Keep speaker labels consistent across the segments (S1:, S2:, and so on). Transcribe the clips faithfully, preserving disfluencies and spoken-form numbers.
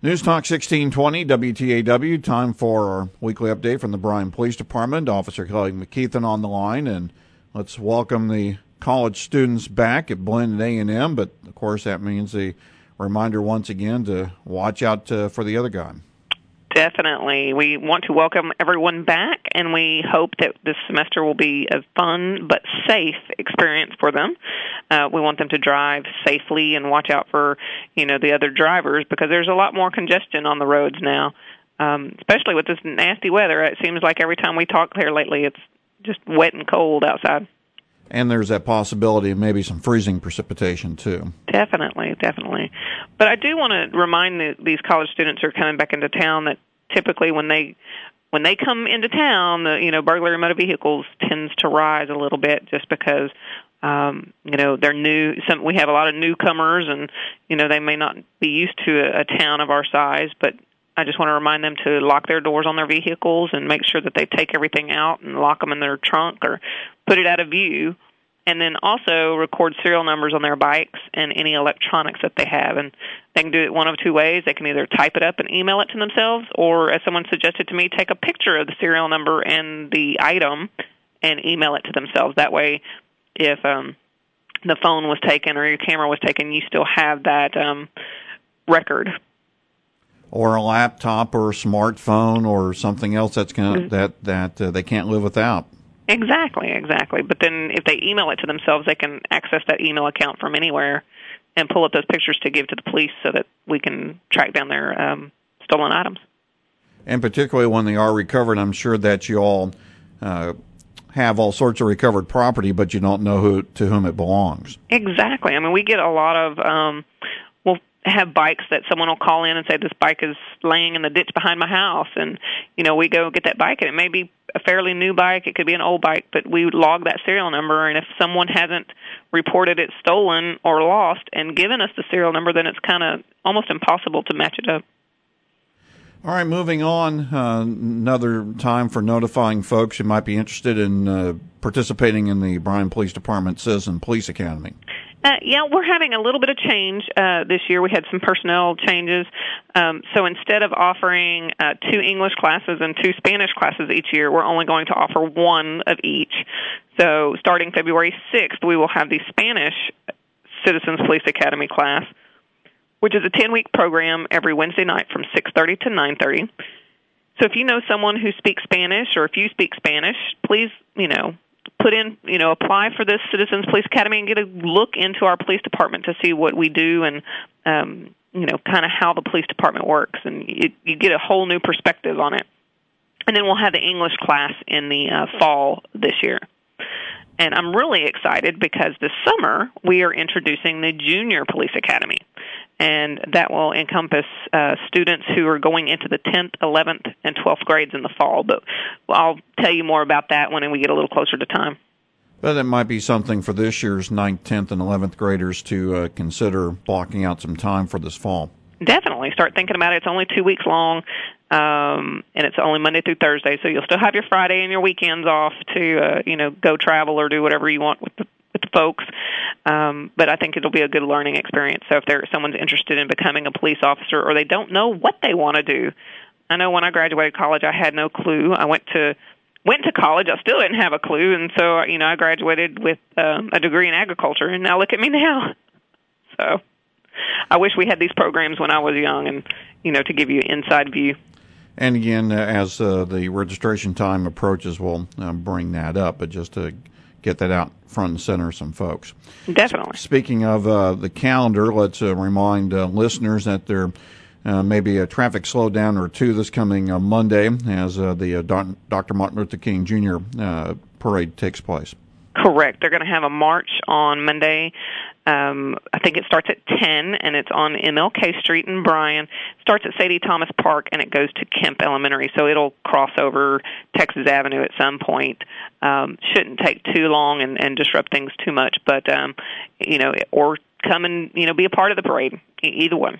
S1: News Talk sixteen twenty W T A W. Time for our weekly update from the Bryan Police Department. Officer Kelly McKeithen on the line, and let's welcome the college students back at Blinn A and M. But of course, that means a reminder once again to watch out uh, for the other guy.
S2: Definitely. We want to welcome everyone back, and we hope that this semester will be a fun but safe experience for them. Uh, we want them to drive safely and watch out for, you know, the other drivers, because there's a lot more congestion on the roads now, um, especially with this nasty weather. It seems like every time we talk here lately, it's just wet and cold outside.
S1: And there's that possibility of maybe some freezing precipitation, too.
S2: Definitely, definitely. But I do want to remind the, these college students who are coming back into town that typically when they when they come into town, the, you know, burglary motor vehicles tends to rise a little bit just because, um, you know, they're new. Some, we have a lot of newcomers, and, you know, they may not be used to a, a town of our size, but I just want to remind them to lock their doors on their vehicles and make sure that they take everything out and lock them in their trunk or put it out of view, and then also record serial numbers on their bikes and any electronics that they have. And they can do it one of two ways. They can either type it up and email it to themselves, or, as someone suggested to me, take a picture of the serial number and the item and email it to themselves. That way, if um, the phone was taken or your camera was taken, you still have that um, record.
S1: Or a laptop or a smartphone or something else that's gonna, mm-hmm. that that uh, they can't live without.
S2: Exactly, exactly. But then if they email it to themselves, they can access that email account from anywhere and pull up those pictures to give to the police so that we can track down their um, stolen items.
S1: And particularly when they are recovered, I'm sure that you all uh, have all sorts of recovered property, but you don't know who to whom it belongs.
S2: Exactly. I mean, we get a lot of... Um, we'll have bikes that someone will call in and say, this bike is laying in the ditch behind my house. And, you know, we go get that bike, and it may be a fairly new bike. It could be an old bike, but we log that serial number. And if someone hasn't reported it stolen or lost and given us the serial number, then it's kind of almost impossible to match it up.
S1: All right, moving on. Uh, another time for notifying folks who might be interested in uh, participating in the Bryan Police Department Citizen Police Academy.
S2: Uh, yeah, we're having a little bit of change uh, this year. We had some personnel changes. Um, so instead of offering uh, two English classes and two Spanish classes each year, we're only going to offer one of each. So starting February sixth, we will have the Spanish Citizens Police Academy class, which is a ten-week program every Wednesday night from six thirty to nine thirty. So if you know someone who speaks Spanish, or if you speak Spanish, please, you know, put in, you know, apply for this Citizens Police Academy and get a look into our police department to see what we do and, um, you know, kind of how the police department works. And you, you get a whole new perspective on it. And then we'll have the English class in the uh, fall this year. And I'm really excited because this summer we are introducing the Junior Police Academy. And that will encompass uh, students who are going into the tenth, eleventh, and twelfth grades in the fall. But I'll tell you more about that when we get a little closer to time.
S1: But it might be something for this year's ninth, tenth, and eleventh graders to uh, consider blocking out some time for this fall.
S2: Definitely. Start thinking about it. It's only two weeks long, um, and it's only Monday through Thursday. So you'll still have your Friday and your weekends off to, uh, you know, go travel or do whatever you want with the with the folks, um, but I think it'll be a good learning experience. So if there someone's interested in becoming a police officer, or they don't know what they want to do, I know when I graduated college, I had no clue. I went to went to college, I still didn't have a clue, and so you know I graduated with um, a degree in agriculture, and now look at me now. So I wish we had these programs when I was young, and you know to give you an inside view.
S1: And again, uh, as uh, the registration time approaches, we'll uh, bring that up, but just to get that out front and center of some folks.
S2: Definitely.
S1: Speaking of uh, the calendar, let's uh, remind uh, listeners that there uh, may be a traffic slowdown or two this coming uh, Monday as uh, the uh, Doctor Martin Luther King Junior Uh, parade takes place.
S2: Correct. They're going to have a march on Monday. Um, I think it starts at ten, and it's on M L K Street in Bryan. It starts at Sadie Thomas Park, and it goes to Kemp Elementary, so it'll cross over Texas Avenue at some point. Um, shouldn't take too long and, and disrupt things too much, but, um, you know, or come and, you know, be a part of the parade, either one.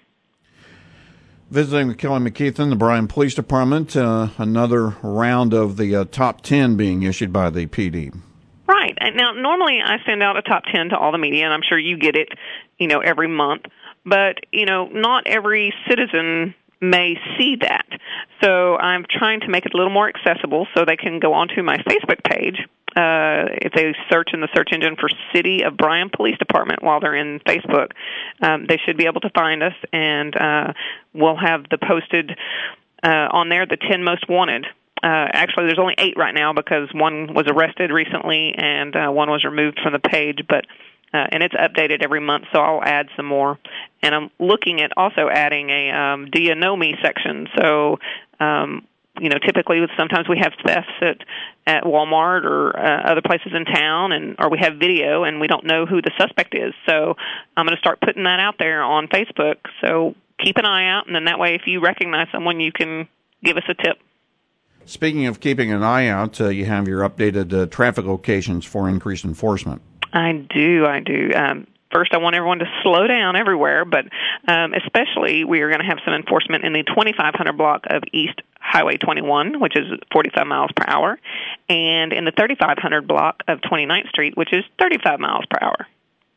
S1: Visiting with Kelly McKeithen, the Bryan Police Department, uh, another round of the uh, top ten being issued by the P D.
S2: Right. Now, normally I send out a top ten to all the media, and I'm sure you get it, you know, every month. But, you know, not every citizen may see that. So I'm trying to make it a little more accessible so they can go onto my Facebook page. Uh, if they search in the search engine for City of Bryan Police Department while they're in Facebook, um, they should be able to find us, and uh, we'll have the posted uh, on there the ten most wanted. Uh, actually, there's only eight right now because one was arrested recently and uh, one was removed from the page, but uh, and it's updated every month, so I'll add some more. And I'm looking at also adding a um, Do You Know Me section. So, um, you know, typically sometimes we have thefts at, at Walmart or uh, other places in town, and or we have video and we don't know who the suspect is. So I'm going to start putting that out there on Facebook. So keep an eye out, and then that way if you recognize someone, you can give us a tip.
S1: Speaking of keeping an eye out, uh, you have your updated uh, traffic locations for increased enforcement. I
S2: do, I do. Um, first, I want everyone to slow down everywhere, but um, especially we are going to have some enforcement in the twenty-five hundred block of East Highway twenty-one, which is forty-five miles per hour, and in the thirty-five hundred block of twenty-ninth Street, which is thirty-five miles per hour.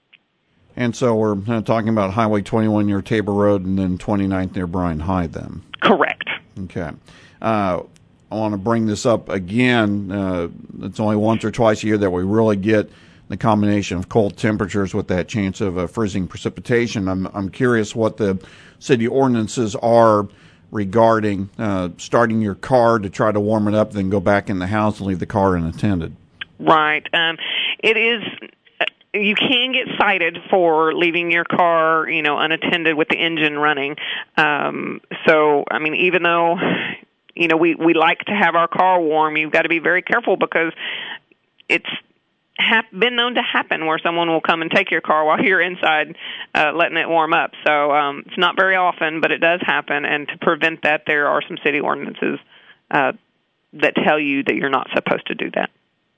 S1: And so we're uh, talking about Highway twenty-one near Tabor Road and then twenty-ninth near Bryan High then.
S2: Correct.
S1: Okay. Uh, I want to bring this up again. Uh, it's only once or twice a year that we really get the combination of cold temperatures with that chance of uh, freezing precipitation. I'm I'm curious what the city ordinances are regarding uh, starting your car to try to warm it up, then go back in the house and leave the car unattended.
S2: Right. Um, it is. You can get cited for leaving your car, you know, unattended with the engine running. Um, so, I mean, even though, you know, we, we like to have our car warm, you've got to be very careful because it's have been known to happen where someone will come and take your car while you're inside uh, letting it warm up. So um, it's not very often, but it does happen. And to prevent that, there are some city ordinances uh, that tell you that you're not supposed to do that.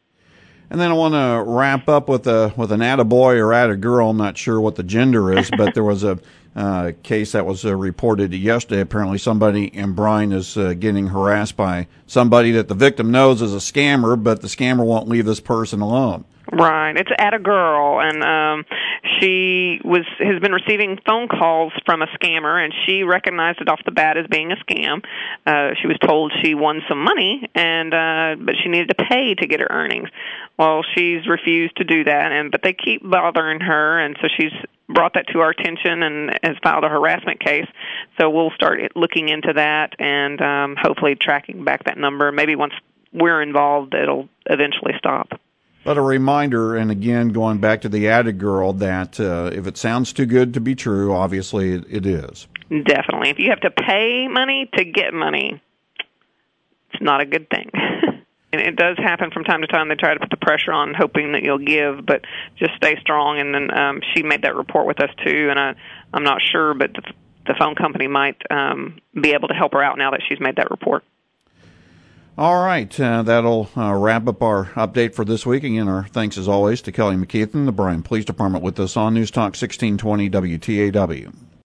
S1: And then I want to wrap up with a with an attaboy or attagirl. I'm not sure what the gender is, but there was a uh, case that was uh, reported yesterday. Apparently somebody in Bryan is uh, getting harassed by somebody that the victim knows is a scammer, but the scammer won't leave this person alone.
S2: Right. It's at a girl, and um, she was has been receiving phone calls from a scammer, and she recognized it off the bat as being a scam. Uh, she was told she won some money, and uh, but she needed to pay to get her earnings. Well, she's refused to do that, and but they keep bothering her, and so she's brought that to our attention and has filed a harassment case. So we'll start looking into that and um, hopefully tracking back that number. Maybe once we're involved, it'll eventually stop.
S1: But a reminder, and again, going back to the attagirl, that uh, if it sounds too good to be true, obviously it, it is.
S2: Definitely. If you have to pay money to get money, it's not a good thing. And it does happen from time to time. They try to put the pressure on, hoping that you'll give, but just stay strong. And then um, she made that report with us, too, and I, I'm not sure, but the, the phone company might um, be able to help her out now that she's made that report.
S1: All right, uh, that'll uh, wrap up our update for this week. Again, our thanks as always to Kelly McKeithen, the Bryan Police Department, with us on News Talk sixteen twenty W T A W.